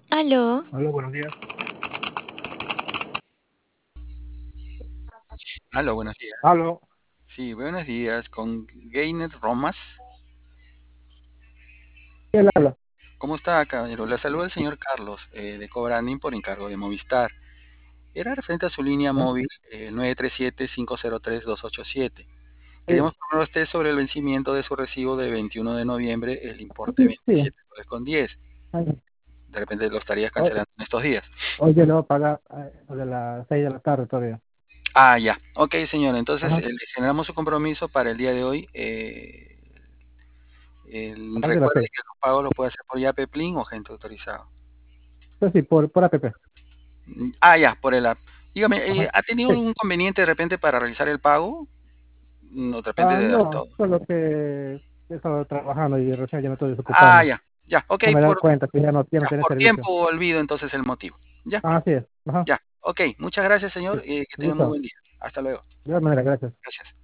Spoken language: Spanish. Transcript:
Aló, Hola, buenos días. Aló, buenos días. Aló, Sí, buenos días. Con Gainer Romas. ¿quién habla? ¿Cómo está, caballero? Le saluda el señor Carlos de Cobranding por encargo de Movistar. Era referente a su línea ¿Eh? móvil 937-503-287. Sí, Queríamos hablar a usted sobre el vencimiento de su recibo de 21 de noviembre, el importe sí, sí. 27 soles con 10. Ay, De repente lo estarías Hoy, cancelando en estos días. hoy yo lo voy a pagar de las 6 de la tarde todavía. Ah, ya. Ok, señor. Entonces Ajá. le generamos su compromiso para el día de hoy. A partir de las Recuerde 6. que los pagos los puede hacer por Yape Plin o gente autorizado. Pues sí, por APP. Ya, por el app. Dígame, Ajá. ¿ha tenido Sí. algún inconveniente de repente para realizar el pago? De repente de No, gasto. solo que he estado trabajando y recién ya me estoy desocupando. Ya, ya, ok, No me he dado cuenta que ya no ya, tiene por servicio. tiempo olvido entonces el motivo. Ya, Así es. Ajá. ya, ok, muchas gracias, señor, Sí. y que tenga muy Listo. buen día. Hasta luego. De igual manera, gracias. Gracias.